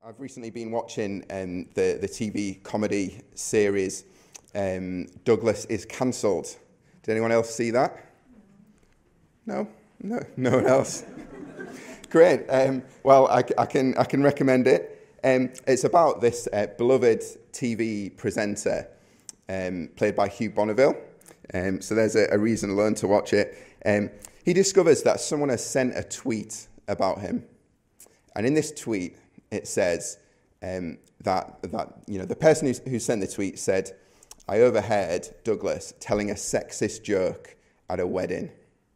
I've recently been watching the TV comedy series Douglas is Cancelled. Did anyone else see that? No? No one else? Great. Well, I can recommend it. It's about this beloved TV presenter played by Hugh Bonneville. So there's a reason alone to watch it. He discovers that someone has sent a tweet about him. And in this tweet, it says that the person who sent the tweet said, "I overheard Douglas telling a sexist joke at a wedding."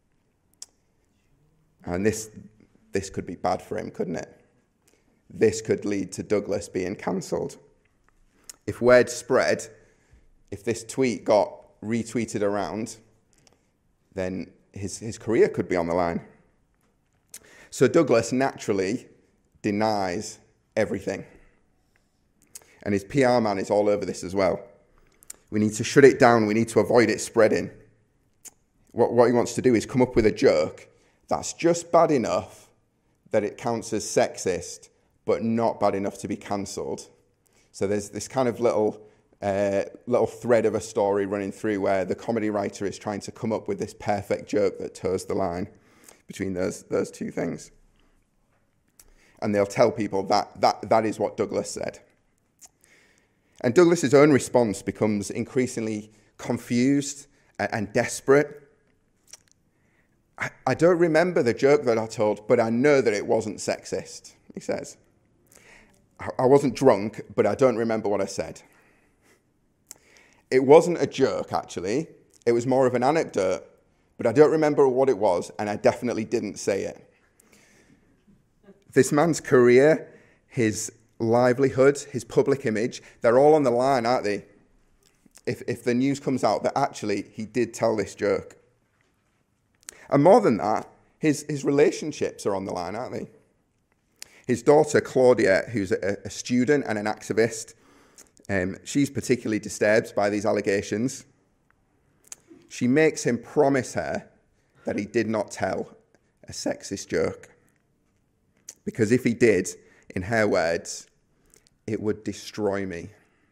And this could be bad for him, couldn't it? This could lead to Douglas being cancelled. If word spread, if this tweet got retweeted around, then his career could be on the line. So Douglas naturally denies everything. And his PR man is all over this as well. We need to shut it down. We need to avoid it spreading. What he wants to do is come up with a joke that's just bad enough that it counts as sexist, but not bad enough to be cancelled. So there's this kind of little thread of a story running through where the comedy writer is trying to come up with this perfect joke that toes the line between those two things. And they'll tell people that is what Douglas said. And Douglas's own response becomes increasingly confused and desperate. I don't remember the joke that I told, but I know that it wasn't sexist, he says. I wasn't drunk, but I don't remember what I said. It wasn't a joke, actually. It was more of an anecdote, but I don't remember what it was, and I definitely didn't say it. This man's career, his livelihood, his public image, they're all on the line, aren't they? If the news comes out that actually he did tell this joke. And more than that, his relationships are on the line, aren't they? His daughter, Claudia, who's a student and an activist, she's particularly disturbed by these allegations. She makes him promise her that he did not tell a sexist joke. Because if he did, in her words, it would destroy me.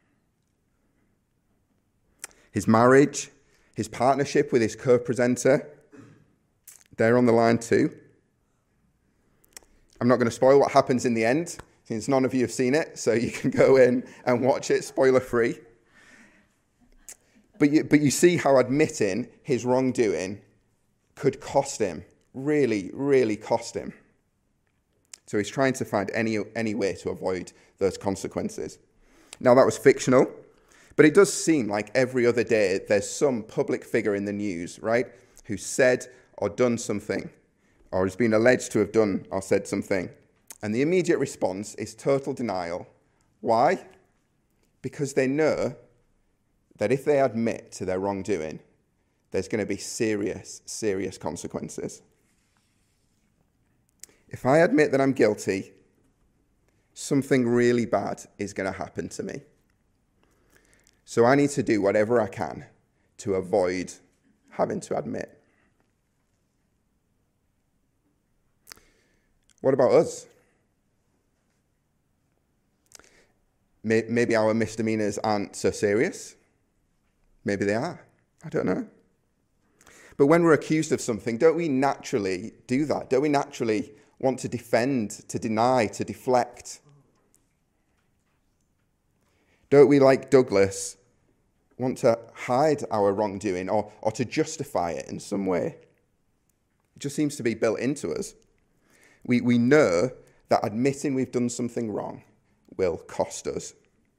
His marriage, his partnership with his co-presenter, they're on the line too. I'm not going to spoil what happens in the end, since none of you have seen it, so you can go in and watch it, spoiler-free. But you see how admitting his wrongdoing could cost him, really, really cost him. So he's trying to find any way to avoid those consequences. Now, that was fictional, but it does seem like every other day there's some public figure in the news, right, who said or done something, or has been alleged to have done or said something. And the immediate response is total denial. Why? Because they know that if they admit to their wrongdoing, there's going to be serious, serious consequences. If I admit that I'm guilty, something really bad is going to happen to me. So I need to do whatever I can to avoid having to admit. What about us? Maybe our misdemeanors aren't so serious. Maybe they are. I don't know. But when we're accused of something, don't we naturally do that? Don't we naturally want to defend, to deny, to deflect? Don't we, like Douglas, want to hide our wrongdoing or to justify it in some way? It just seems to be built into us. We know that admitting we've done something wrong will cost us.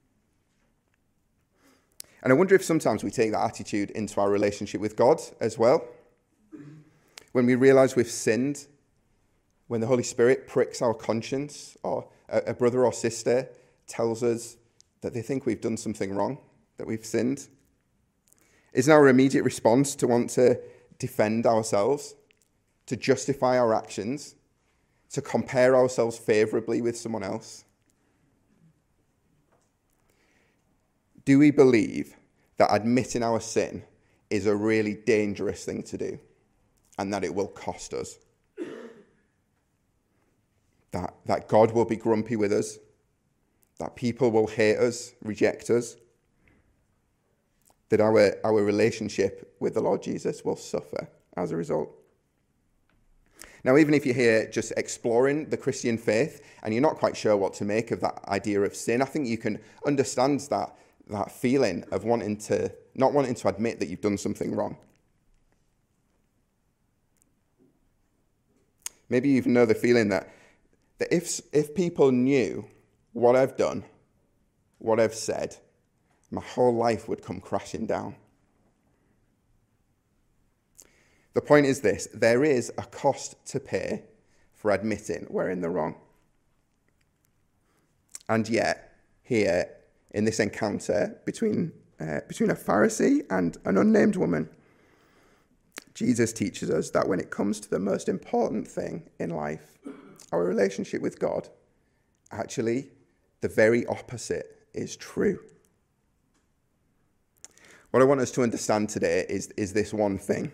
And I wonder if sometimes we take that attitude into our relationship with God as well. When we realize we've sinned, when the Holy Spirit pricks our conscience, or a brother or sister tells us that they think we've done something wrong, that we've sinned, isn't our immediate response to want to defend ourselves, to justify our actions, to compare ourselves favorably with someone else? Do we believe that admitting our sin is a really dangerous thing to do and that it will cost us? That God will be grumpy with us, that people will hate us, reject us, that our relationship with the Lord Jesus will suffer as a result. Now, even if you're here just exploring the Christian faith and you're not quite sure what to make of that idea of sin, I think you can understand that feeling of not wanting to admit that you've done something wrong. Maybe you even know the feeling that if people knew what I've done, what I've said, my whole life would come crashing down. The point is this: there is a cost to pay for admitting we're in the wrong. And yet, here, in this encounter between a Pharisee and an unnamed woman, Jesus teaches us that when it comes to the most important thing in life, our relationship with God, actually, the very opposite is true. What I want us to understand today is this one thing.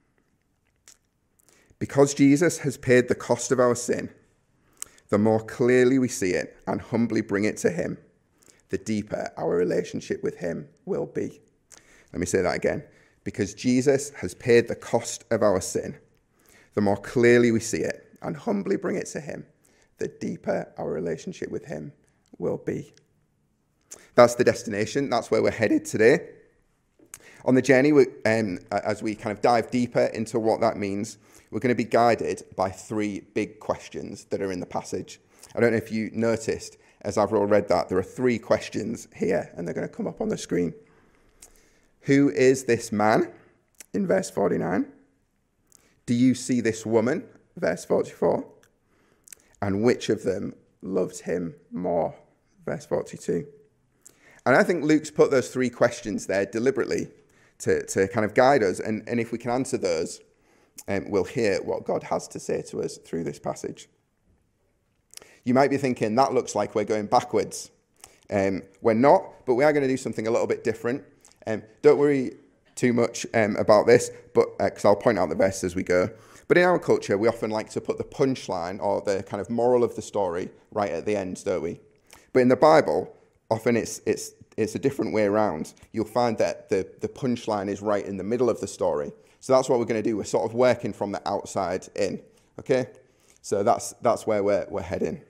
Because Jesus has paid the cost of our sin, the more clearly we see it and humbly bring it to him, the deeper our relationship with him will be. Let me say that again. Because Jesus has paid the cost of our sin, the more clearly we see it and humbly bring it to him, the deeper our relationship with him will be. That's the destination. That's where we're headed today. On the journey, as we kind of dive deeper into what that means, we're going to be guided by three big questions that are in the passage. I don't know if you noticed, as Avril read that, there are three questions here, and they're going to come up on the screen. Who is this man? In verse 49. Do you see this woman? Verse 44. And which of them loved him more? Verse 42. And I think Luke's put those three questions there deliberately to kind of guide us. And if we can answer those, we'll hear what God has to say to us through this passage. You might be thinking, that looks like we're going backwards. We're not, but we are going to do something a little bit different. Don't worry too much about this, but because I'll point out the verses as we go. But in our culture, we often like to put the punchline or the kind of moral of the story right at the end, don't we? But in the Bible, often it's a different way around. You'll find that the punchline is right in the middle of the story. So that's what we're going to do. We're sort of working from the outside in. Okay? So that's where we're heading.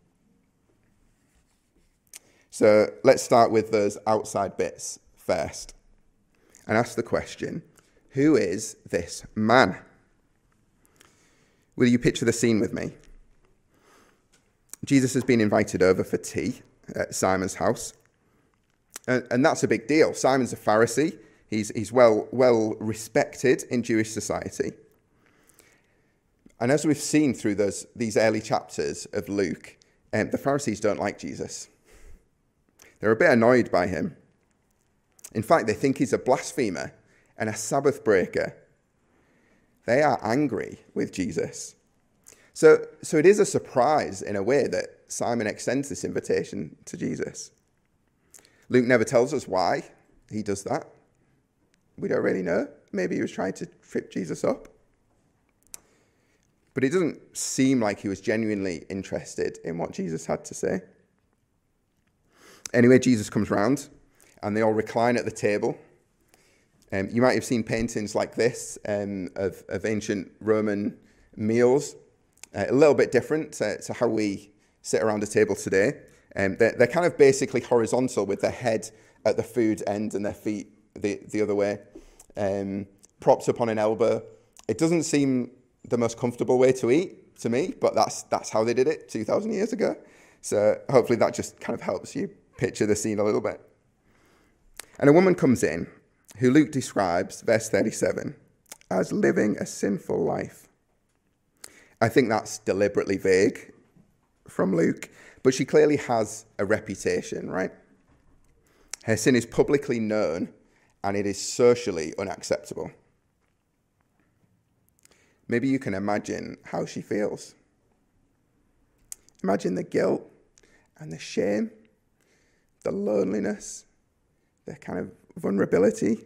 So let's start with those outside bits first and ask the question, who is this man? Will you picture the scene with me? Jesus has been invited over for tea at Simon's house. And that's a big deal. Simon's a Pharisee. He's well respected in Jewish society. And as we've seen through these early chapters of Luke, the Pharisees don't like Jesus. They're a bit annoyed by him. In fact, they think he's a blasphemer and a Sabbath breaker. They are angry with Jesus. So it is a surprise in a way that Simon extends this invitation to Jesus. Luke never tells us why he does that. We don't really know. Maybe he was trying to trip Jesus up. But it doesn't seem like he was genuinely interested in what Jesus had to say. Anyway, Jesus comes round and they all recline at the table. You might have seen paintings like this of ancient Roman meals. A little bit different to how we sit around a table today. They're kind of basically horizontal with their head at the food end and their feet the other way, propped up on an elbow. It doesn't seem the most comfortable way to eat to me, but that's how they did it 2,000 years ago. So hopefully that just kind of helps you picture the scene a little bit. And a woman comes in who Luke describes, verse 37, as living a sinful life. I think that's deliberately vague from Luke, but she clearly has a reputation, right? Her sin is publicly known and it is socially unacceptable. Maybe you can imagine how she feels. Imagine the guilt and the shame, the loneliness, the kind of vulnerability.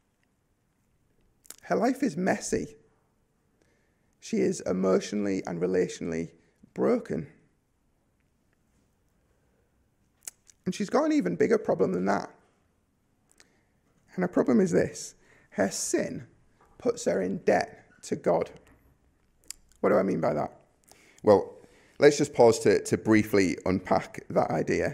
Her life is messy. She is emotionally and relationally broken. And she's got an even bigger problem than that. And her problem is this: her sin puts her in debt to God. What do I mean by that? Well, let's just pause to briefly unpack that idea.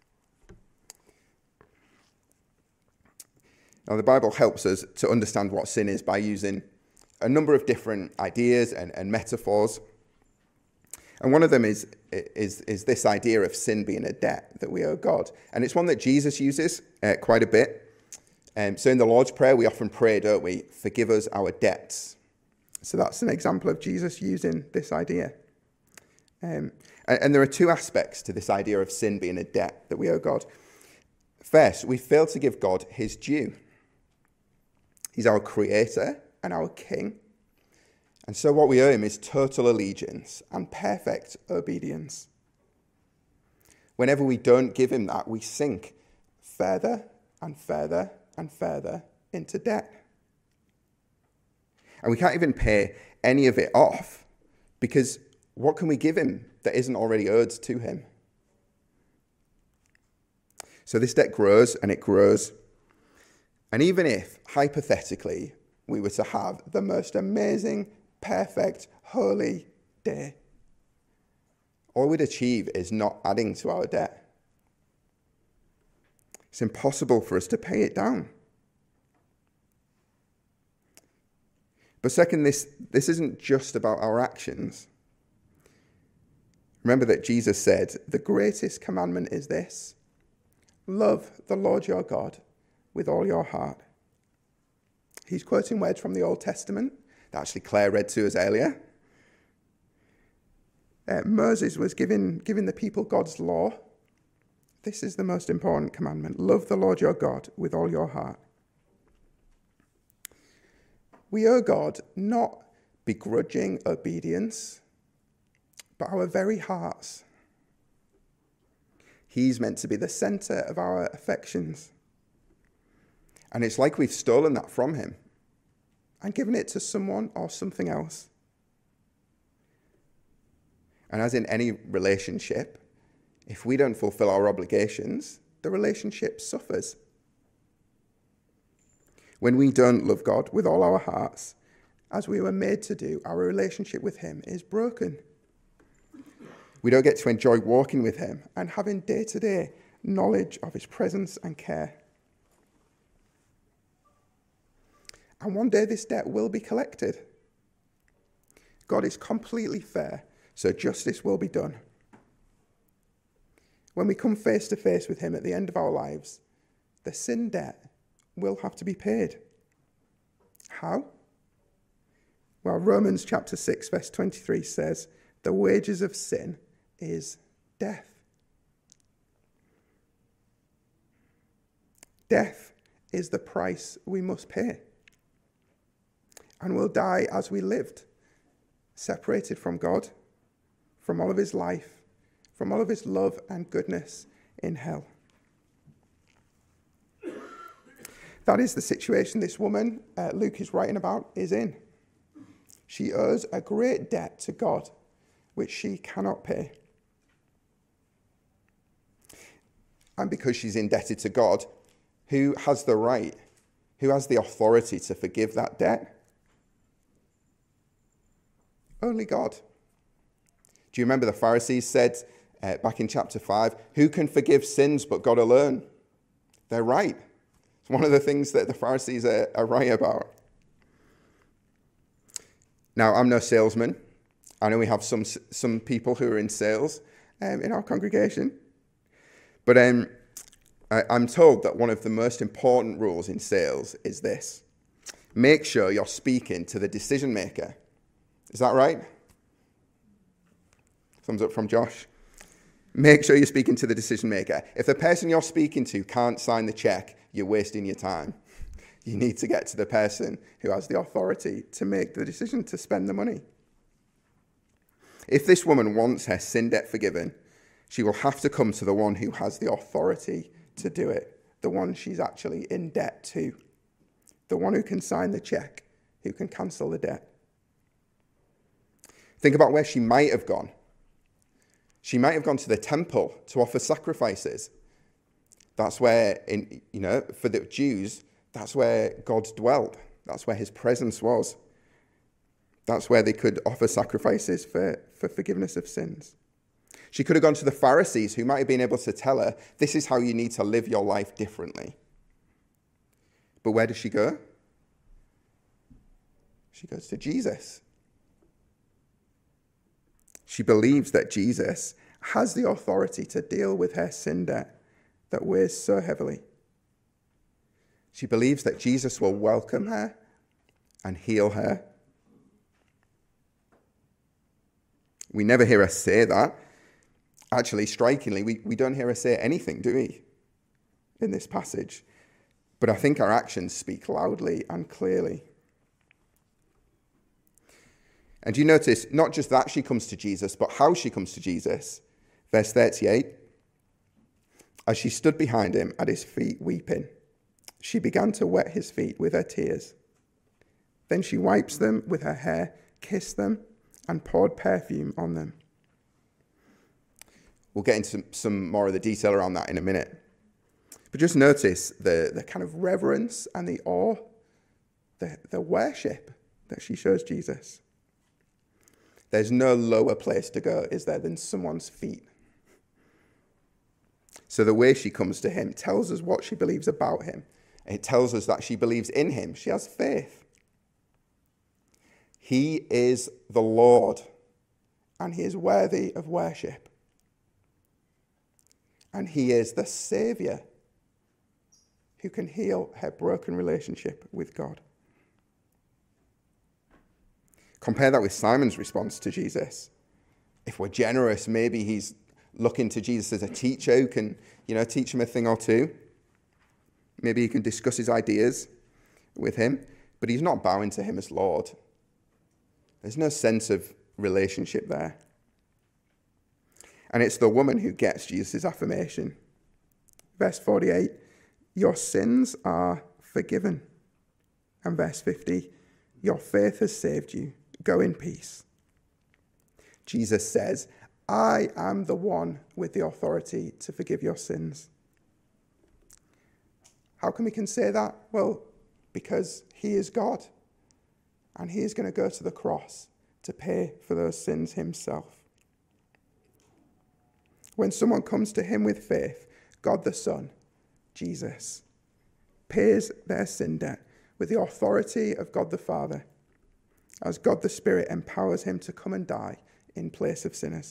Now, the Bible helps us to understand what sin is by using a number of different ideas and metaphors. And one of them is this idea of sin being a debt that we owe God. And it's one that Jesus uses quite a bit. So in the Lord's Prayer, we often pray, don't we? Forgive us our debts. So that's an example of Jesus using this idea. And there are two aspects to this idea of sin being a debt that we owe God. First, we fail to give God his due. He's our creator and our king. And so what we owe him is total allegiance and perfect obedience. Whenever we don't give him that, we sink further and further and further into debt. And we can't even pay any of it off, because what can we give him that isn't already owed to him? So this debt grows and it grows. And even if, hypothetically, we were to have the most amazing, perfect, holy day, all we'd achieve is not adding to our debt. It's impossible for us to pay it down. But second, this isn't just about our actions. Remember that Jesus said, the greatest commandment is this: love the Lord your God with all your heart. He's quoting words from the Old Testament that actually Claire read to us earlier. Moses was giving the people God's law. This is the most important commandment: love the Lord your God with all your heart. We owe God not begrudging obedience, but our very hearts. He's meant to be the center of our affections. And it's like we've stolen that from him and given it to someone or something else. And as in any relationship, if we don't fulfill our obligations, the relationship suffers. When we don't love God with all our hearts, as we were made to do, our relationship with him is broken. We don't get to enjoy walking with him and having day-to-day knowledge of his presence and care. And one day this debt will be collected. God is completely fair, so justice will be done. When we come face to face with him at the end of our lives, the sin debt will have to be paid. How? Well, Romans chapter 6, verse 23 says, the wages of sin is death. Death is the price we must pay. And we'll die as we lived, separated from God, from all of his life, from all of his love and goodness in hell. That is the situation this woman, Luke is writing about, is in. She owes a great debt to God, which she cannot pay. And because she's indebted to God, who has the right, who has the authority to forgive that debt? Only God. Do you remember the Pharisees said back in chapter 5, who can forgive sins but God alone? They're right. It's one of the things that the Pharisees are right about. Now, I'm no salesman. I know we have some people who are in sales in our congregation. But I'm told that one of the most important rules in sales is this: make sure you're speaking to the decision maker. Is that right? Thumbs up from Josh. Make sure you're speaking to the decision maker. If the person you're speaking to can't sign the check, you're wasting your time. You need to get to the person who has the authority to make the decision to spend the money. If this woman wants her sin debt forgiven, she will have to come to the one who has the authority to do it, the one she's actually in debt to, the one who can sign the check, who can cancel the debt. Think about where she might have gone. She might have gone to the temple to offer sacrifices. That's where, for the Jews, that's where God dwelt. That's where his presence was. That's where they could offer sacrifices for forgiveness of sins. She could have gone to the Pharisees, who might have been able to tell her, this is how you need to live your life differently. But where does she go? She goes to Jesus. She believes that Jesus has the authority to deal with her sin debt that weighs so heavily. She believes that Jesus will welcome her and heal her. We never hear her say that. Actually, strikingly, we don't hear her say anything, do we, in this passage? But I think our actions speak loudly and clearly. And you notice, not just that she comes to Jesus, but how she comes to Jesus. Verse 38, as she stood behind him at his feet weeping, she began to wet his feet with her tears. Then she wipes them with her hair, kissed them, and poured perfume on them. We'll get into some more of the detail around that in a minute. But just notice the kind of reverence and the awe, the worship that she shows Jesus. There's no lower place to go, is there, than someone's feet. So the way she comes to him tells us what she believes about him. It tells us that she believes in him. She has faith. He is the Lord, and he is worthy of worship. And he is the Saviour who can heal her broken relationship with God. Compare that with Simon's response to Jesus. If we're generous, maybe he's looking to Jesus as a teacher who can, teach him a thing or two. Maybe he can discuss his ideas with him, but he's not bowing to him as Lord. There's no sense of relationship there. And it's the woman who gets Jesus' affirmation. Verse 48, your sins are forgiven. And verse 50, your faith has saved you. Go in peace. Jesus says, I am the one with the authority to forgive your sins. How come he can say that? Well, because he is God. And he is going to go to the cross to pay for those sins himself. When someone comes to him with faith, God the Son, Jesus, pays their sin debt with the authority of God the Father, as God the Spirit empowers him to come and die in place of sinners.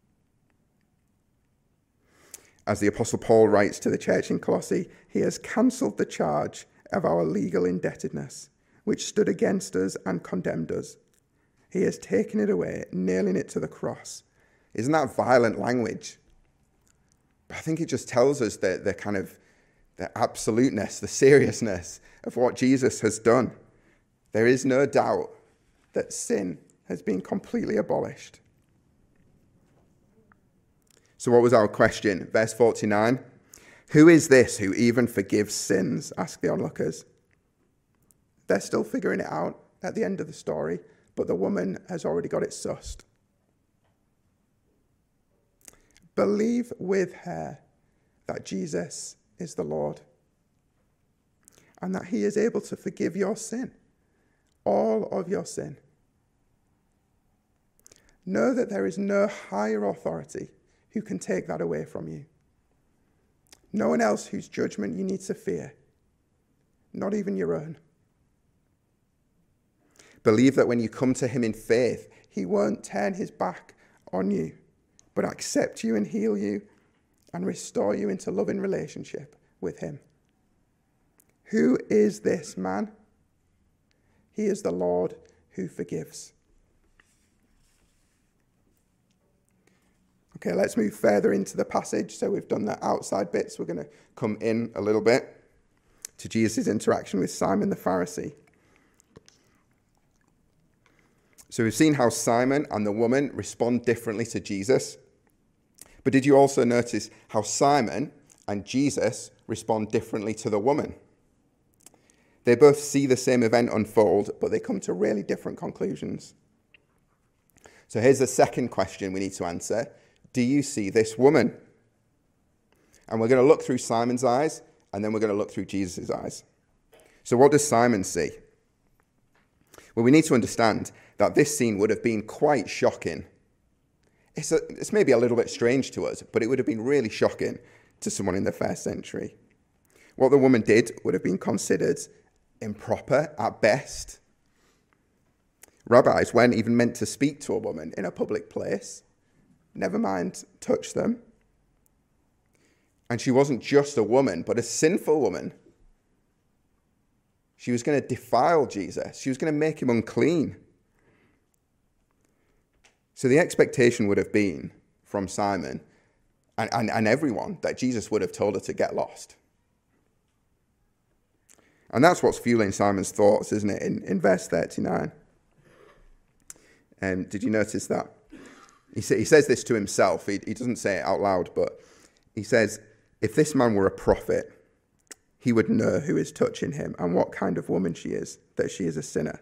As the Apostle Paul writes to the church in Colossae, he has cancelled the charge of our legal indebtedness, which stood against us and condemned us. He has taken it away, nailing it to the cross. Isn't that violent language? But I think it just tells us the kind of the absoluteness, the seriousness of what Jesus has done. There is no doubt that sin has been completely abolished. So what was our question? Verse 49. Who is this who even forgives sins? Ask the onlookers. They're still figuring it out at the end of the story, but the woman has already got it sussed. Believe with her that Jesus is the Lord and that he is able to forgive your sin, all of your sin. Know that there is no higher authority who can take that away from you. No one else whose judgment you need to fear, not even your own. Believe that when you come to him in faith, he won't turn his back on you, but accept you and heal you and restore you into loving relationship with him. Who is this man? He is the Lord who forgives. Okay, let's move further into the passage. So we've done the outside bits. We're going to come in a little bit to Jesus' interaction with Simon the Pharisee. So we've seen how Simon and the woman respond differently to Jesus. But did you also notice how Simon and Jesus respond differently to the woman? They both see the same event unfold, but they come to really different conclusions. So here's the second question we need to answer. Do you see this woman? And we're going to look through Simon's eyes, and then we're going to look through Jesus' eyes. So what does Simon see? Well, we need to understand that this scene would have been quite shocking. It's maybe a little bit strange to us, but it would have been really shocking to someone in the first century. What the woman did would have been considered improper at best. Rabbis weren't even meant to speak to a woman in a public place, never mind touch them. And she wasn't just a woman, but a sinful woman. She was going to defile Jesus. She was going to make him unclean. So the expectation would have been from Simon and everyone that Jesus would have told her to get lost. And that's what's fueling Simon's thoughts, isn't it, in verse 39. Did you notice that? He says this to himself. He doesn't say it out loud, but he says, if this man were a prophet, he would know who is touching him and what kind of woman she is, that she is a sinner.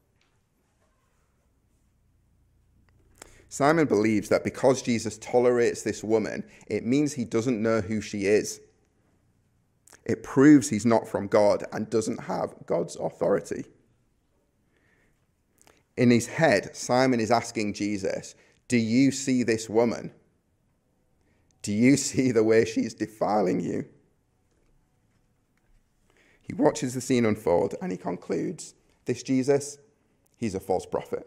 Simon believes that because Jesus tolerates this woman, it means he doesn't know who she is. It proves he's not from God and doesn't have God's authority. In his head, Simon is asking Jesus, do you see this woman? Do you see the way she's defiling you? He watches the scene unfold and he concludes, this Jesus, he's a false prophet.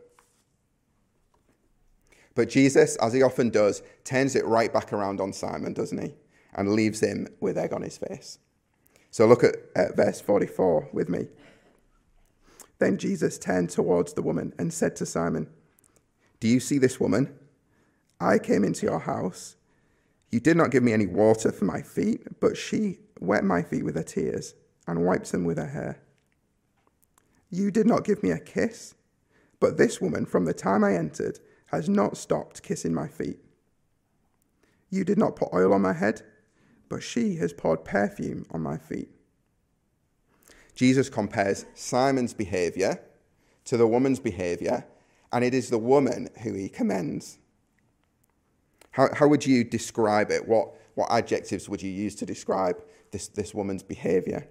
But Jesus, as he often does, turns it right back around on Simon, doesn't he? And leaves him with egg on his face. So look at verse 44 with me. Then Jesus turned towards the woman and said to Simon, do you see this woman? I came into your house. You did not give me any water for my feet, but she wet my feet with her tears and wiped them with her hair. You did not give me a kiss, but this woman, from the time I entered, has not stopped kissing my feet. You did not put oil on my head, but she has poured perfume on my feet. Jesus compares Simon's behavior to the woman's behavior, and it is the woman who he commends. How would you describe it? What adjectives would you use to describe this woman's behavior?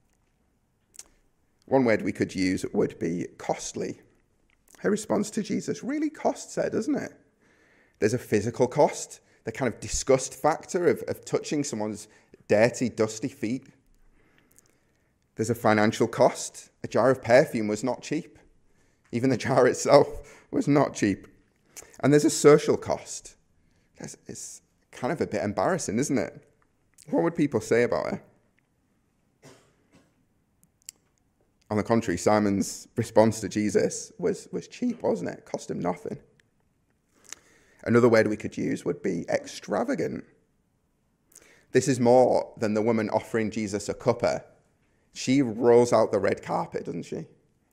One word we could use would be costly. Her response to Jesus really costs her, doesn't it? There's a physical cost, the kind of disgust factor of touching someone's dirty, dusty feet. There's a financial cost. A jar of perfume was not cheap. Even the jar itself was not cheap. And there's a social cost. It's kind of a bit embarrassing, isn't it? What would people say about her? On the contrary, Simon's response to Jesus was cheap, wasn't it? It cost him nothing. Another word we could use would be extravagant. This is more than the woman offering Jesus a cuppa. She rolls out the red carpet, doesn't she?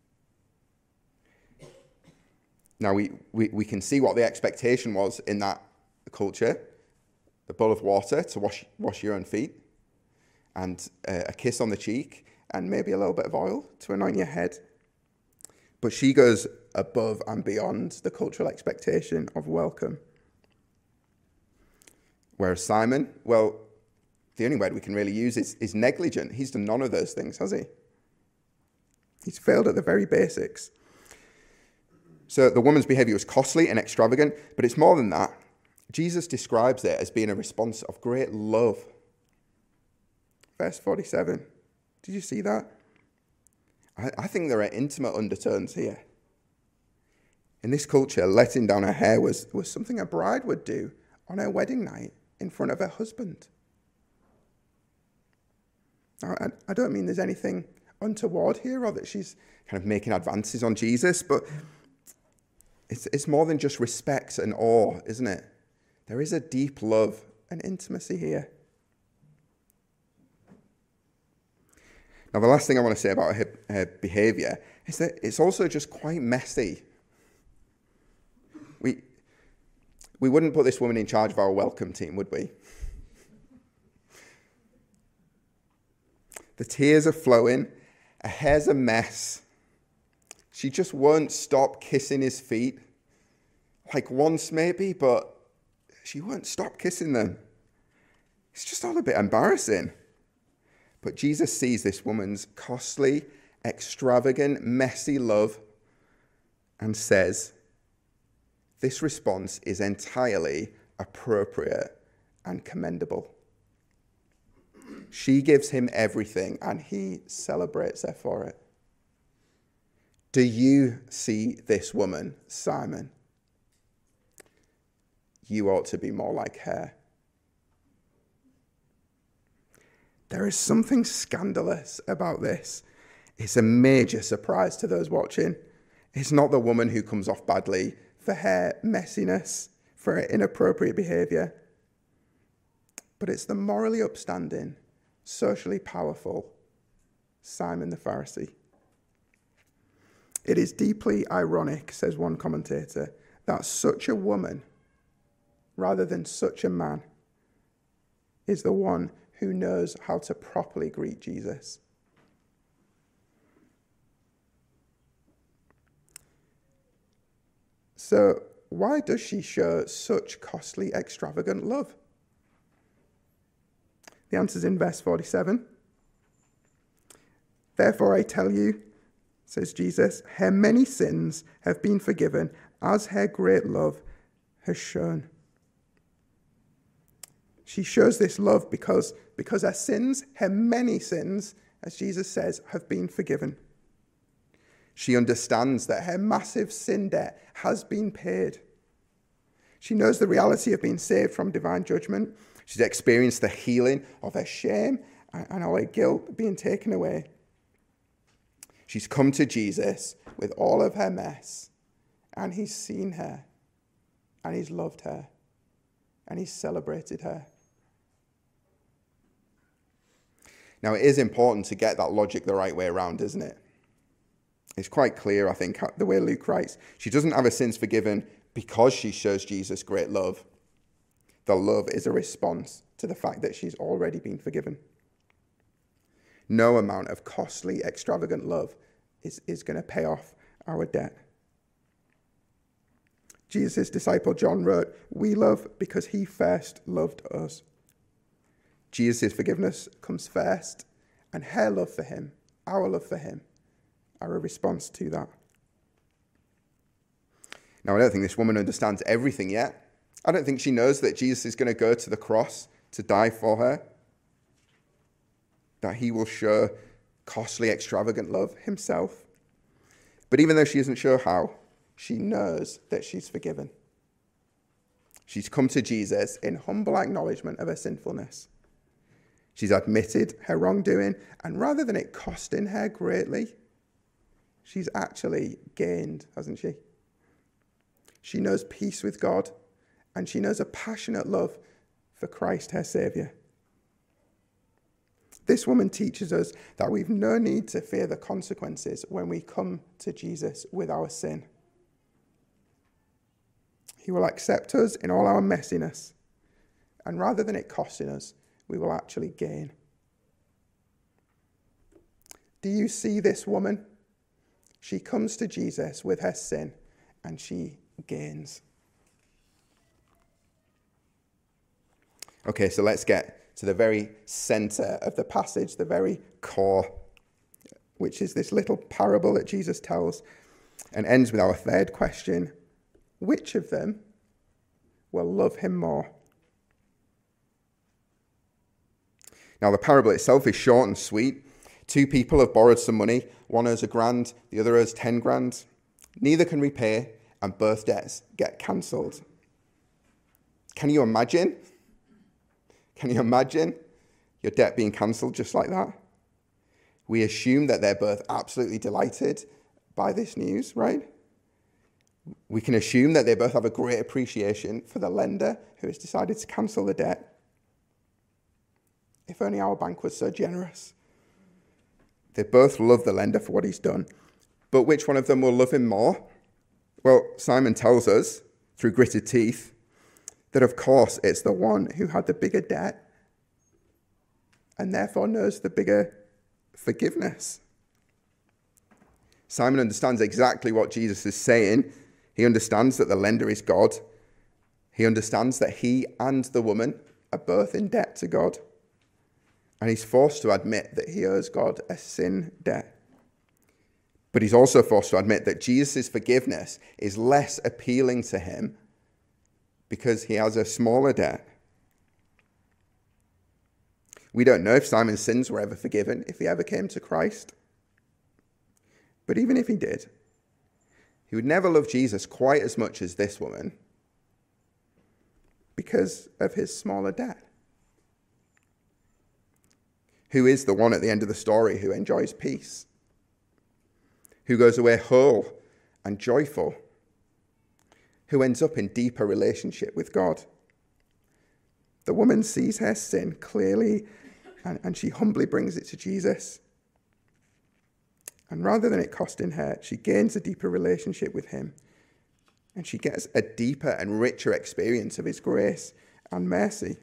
Now, we can see what the expectation was in that culture. The bowl of water to wash your own feet, and a kiss on the cheek, and maybe a little bit of oil to anoint your head. But she goes above and beyond the cultural expectation of welcome. Whereas Simon, well, the only word we can really use is negligent. He's done none of those things, has he? He's failed at the very basics. So the woman's behavior was costly and extravagant, but it's more than that. Jesus describes it as being a response of great love. Verse 47. Did you see that? I think there are intimate undertones here. In this culture, letting down her hair was something a bride would do on her wedding night in front of her husband. Now, I don't mean there's anything untoward here or that she's kind of making advances on Jesus, but it's more than just respect and awe, isn't it? There is a deep love and intimacy here. Now, the last thing I want to say about her behaviour is that it's also just quite messy. We wouldn't put this woman in charge of our welcome team, would we? The tears are flowing. Her hair's a mess. She just won't stop kissing his feet. Like once maybe, but she won't stop kissing them. It's just all a bit embarrassing. But Jesus sees this woman's costly, extravagant, messy love and says, this response is entirely appropriate and commendable. She gives him everything and he celebrates her for it. Do you see this woman, Simon? You ought to be more like her. There is something scandalous about this. It's a major surprise to those watching. It's not the woman who comes off badly for her messiness, for her inappropriate behaviour, but it's the morally upstanding, socially powerful Simon the Pharisee. It is deeply ironic, says one commentator, that such a woman, rather than such a man, is the one who knows how to properly greet Jesus. So why does she show such costly, extravagant love? The answer's in verse 47. Therefore I tell you, says Jesus, her many sins have been forgiven, as her great love has shown. She shows this love because her sins, her many sins, as Jesus says, have been forgiven. She understands that her massive sin debt has been paid. She knows the reality of being saved from divine judgment. She's experienced the healing of her shame and all her guilt being taken away. She's come to Jesus with all of her mess, and he's seen her, and he's loved her, and he's celebrated her. Now, it is important to get that logic the right way around, isn't it? It's quite clear, I think, the way Luke writes. She doesn't have her sins forgiven because she shows Jesus great love. The love is a response to the fact that she's already been forgiven. No amount of costly, extravagant love is going to pay off our debt. Jesus' disciple John wrote, "We love because he first loved us." Jesus' forgiveness comes first, and her love for him, our love for him, are a response to that. Now, I don't think this woman understands everything yet. I don't think she knows that Jesus is going to go to the cross to die for her, that he will show costly, extravagant love himself. But even though she isn't sure how, she knows that she's forgiven. She's come to Jesus in humble acknowledgement of her sinfulness. She's admitted her wrongdoing, and rather than it costing her greatly, she's actually gained, hasn't she? She knows peace with God, and she knows a passionate love for Christ, her Saviour. This woman teaches us that we've no need to fear the consequences when we come to Jesus with our sin. He will accept us in all our messiness, and rather than it costing us, we will actually gain. Do you see this woman? She comes to Jesus with her sin, and she gains. Okay, so let's get to the very center of the passage, the very core, which is this little parable that Jesus tells, and ends with our third question: which of them will love him more? Now, the parable itself is short and sweet. Two people have borrowed some money. One owes £1,000, the other owes 10 grand. Neither can repay, and both debts get cancelled. Can you imagine? Can you imagine your debt being cancelled just like that? We assume that they're both absolutely delighted by this news, right? We can assume that they both have a great appreciation for the lender who has decided to cancel the debt. If only our bank was so generous. They both love the lender for what he's done. But which one of them will love him more? Well, Simon tells us, through gritted teeth, that of course it's the one who had the bigger debt and therefore knows the bigger forgiveness. Simon understands exactly what Jesus is saying. He understands that the lender is God. He understands that he and the woman are both in debt to God. And he's forced to admit that he owes God a sin debt. But he's also forced to admit that Jesus' forgiveness is less appealing to him because he has a smaller debt. We don't know if Simon's sins were ever forgiven, if he ever came to Christ. But even if he did, he would never love Jesus quite as much as this woman because of his smaller debt. Who is the one at the end of the story who enjoys peace? Who goes away whole and joyful? Who ends up in deeper relationship with God? The woman sees her sin clearly and she humbly brings it to Jesus. And rather than it costing her, she gains a deeper relationship with him. And she gets a deeper and richer experience of his grace and mercy.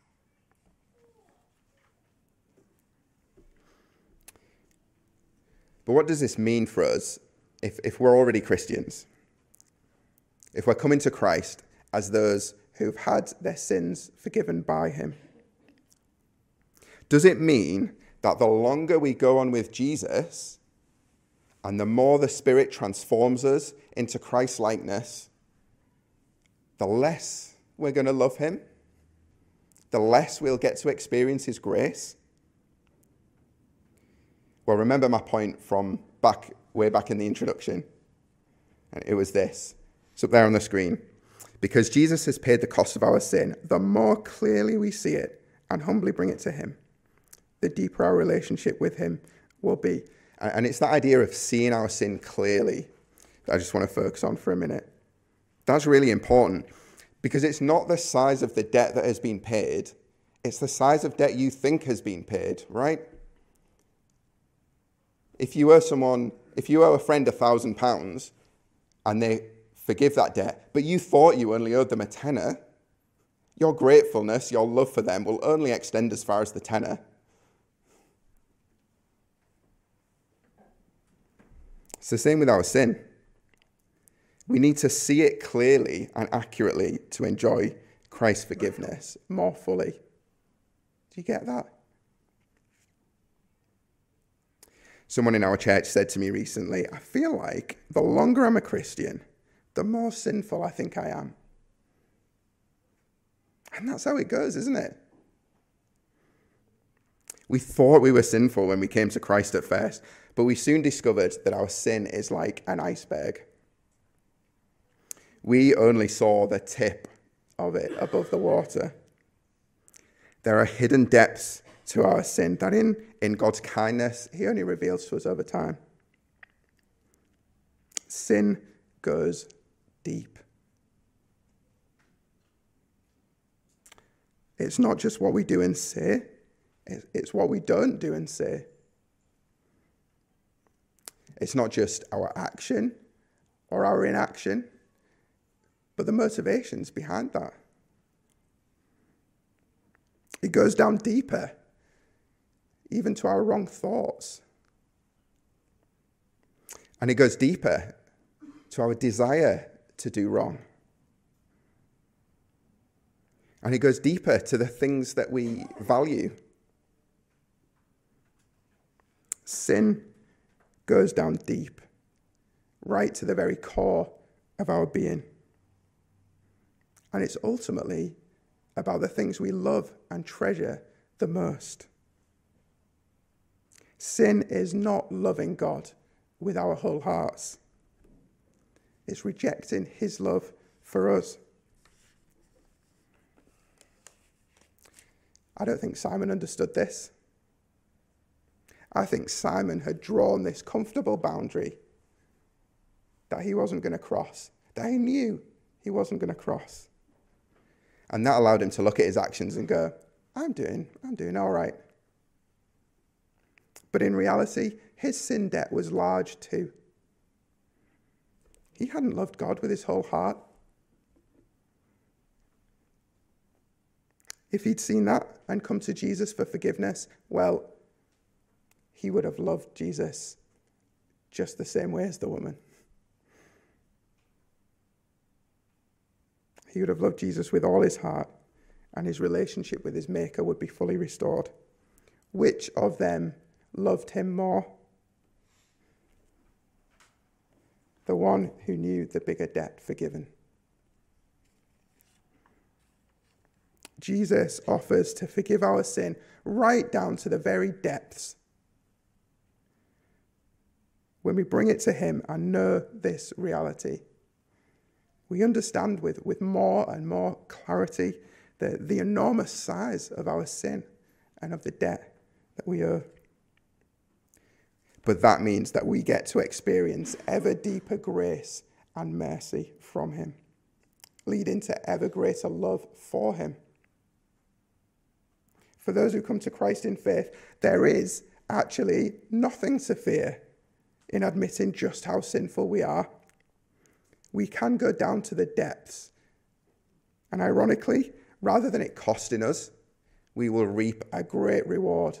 But what does this mean for us if we're already Christians? If we're coming to Christ as those who've had their sins forgiven by him? Does it mean that the longer we go on with Jesus and the more the Spirit transforms us into Christ-likeness, the less we're going to love him? The less we'll get to experience his grace? Well, remember my point from way back in the introduction. And it was this. It's up there on the screen. Because Jesus has paid the cost of our sin, the more clearly we see it and humbly bring it to him, the deeper our relationship with him will be. And it's that idea of seeing our sin clearly that I just want to focus on for a minute. That's really important because it's not the size of the debt that has been paid. It's the size of debt you think has been paid, right? If you owe a friend £1,000 and they forgive that debt, but you thought you only owed them a tenner, your gratefulness, your love for them will only extend as far as the tenner. It's the same with our sin. We need to see it clearly and accurately to enjoy Christ's forgiveness more fully. Do you get that? Someone in our church said to me recently, I feel like the longer I'm a Christian, the more sinful I think I am. And that's how it goes, isn't it? We thought we were sinful when we came to Christ at first, but we soon discovered that our sin is like an iceberg. We only saw the tip of it above the water. There are hidden depths to our sin that in God's kindness, he only reveals to us over time. Sin goes deep. It's not just what we do and say, it's what we don't do and say. It's not just our action or our inaction, but the motivations behind that. It goes down deeper, even to our wrong thoughts. And it goes deeper to our desire to do wrong. And it goes deeper to the things that we value. Sin goes down deep, right to the very core of our being. And it's ultimately about the things we love and treasure the most. Sin is not loving God with our whole hearts. It's rejecting his love for us. I don't think Simon understood this. I think Simon had drawn this comfortable boundary that he wasn't going to cross, that he knew he wasn't going to cross. And that allowed him to look at his actions and go, I'm doing all right. But in reality, his sin debt was large too. He hadn't loved God with his whole heart. If he'd seen that and come to Jesus for forgiveness, well, he would have loved Jesus just the same way as the woman. He would have loved Jesus with all his heart and his relationship with his Maker would be fully restored. Which of them loved him more? The one who knew the bigger debt forgiven. Jesus offers to forgive our sin right down to the very depths. When we bring it to him and know this reality, we understand with more and more clarity the enormous size of our sin and of the debt that we owe. But that means that we get to experience ever deeper grace and mercy from him, leading to ever greater love for him. For those who come to Christ in faith, there is actually nothing to fear in admitting just how sinful we are. We can go down to the depths. And ironically, rather than it costing us, we will reap a great reward.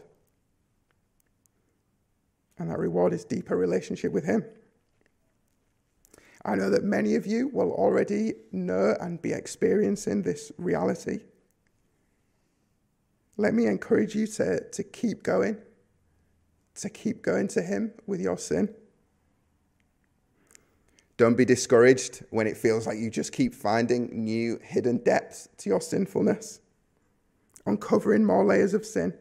And that reward is deeper relationship with him. I know that many of you will already know and be experiencing this reality. Let me encourage you to keep going to him with your sin. Don't be discouraged when it feels like you just keep finding new hidden depths to your sinfulness, uncovering more layers of sin.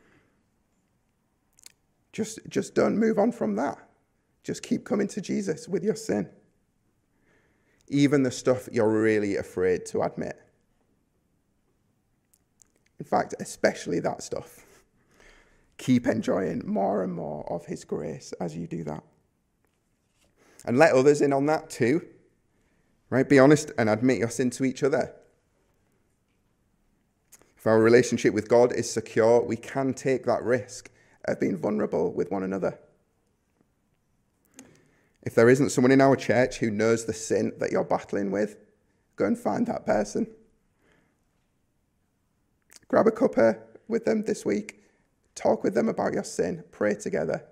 Just don't move on from that. Just keep coming to Jesus with your sin. Even the stuff you're really afraid to admit. In fact, especially that stuff. Keep enjoying more and more of his grace as you do that. And let others in on that too. Right? Be honest and admit your sin to each other. If our relationship with God is secure, we can take that risk of being vulnerable with one another. If there isn't someone in our church who knows the sin that you're battling with, go and find that person. Grab a cuppa with them this week. Talk with them about your sin. Pray together.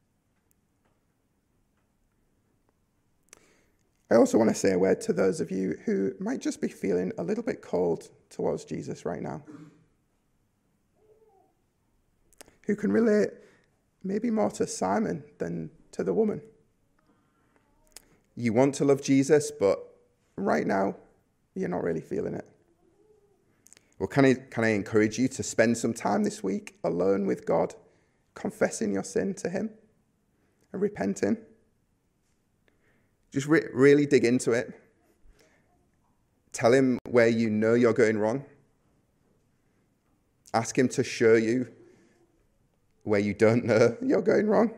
I also want to say a word to those of you who might just be feeling a little bit cold towards Jesus right now. Who can relate maybe more to Simon than to the woman. You want to love Jesus, but right now, you're not really feeling it. Well, can I encourage you to spend some time this week alone with God, confessing your sin to him and repenting? Just really dig into it. Tell him where you know you're going wrong. Ask him to show you where you don't know you're going wrong.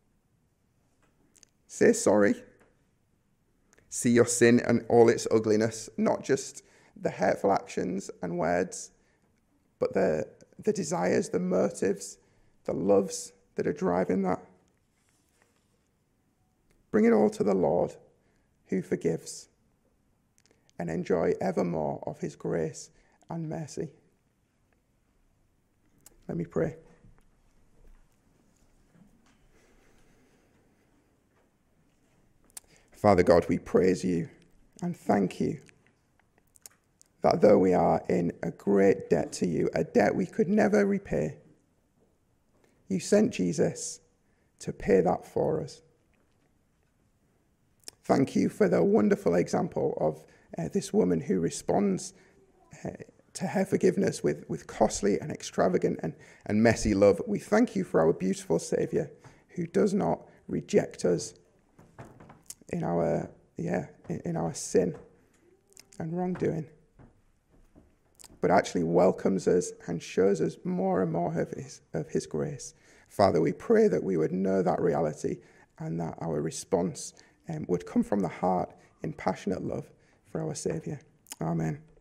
Say sorry. See your sin and all its ugliness, not just the hurtful actions and words, but the desires, the motives, the loves that are driving that. Bring it all to the Lord who forgives, and enjoy evermore of his grace and mercy. Let me pray. Father God, we praise you and thank you that though we are in a great debt to you, a debt we could never repay, you sent Jesus to pay that for us. Thank you for the wonderful example of this woman who responds to her forgiveness with costly and extravagant and messy love. We thank you for our beautiful Saviour who does not reject us in our sin and wrongdoing, but actually welcomes us and shows us more and more of his grace. Father, we pray that we would know that reality and that our response would come from the heart in passionate love for our Saviour. Amen.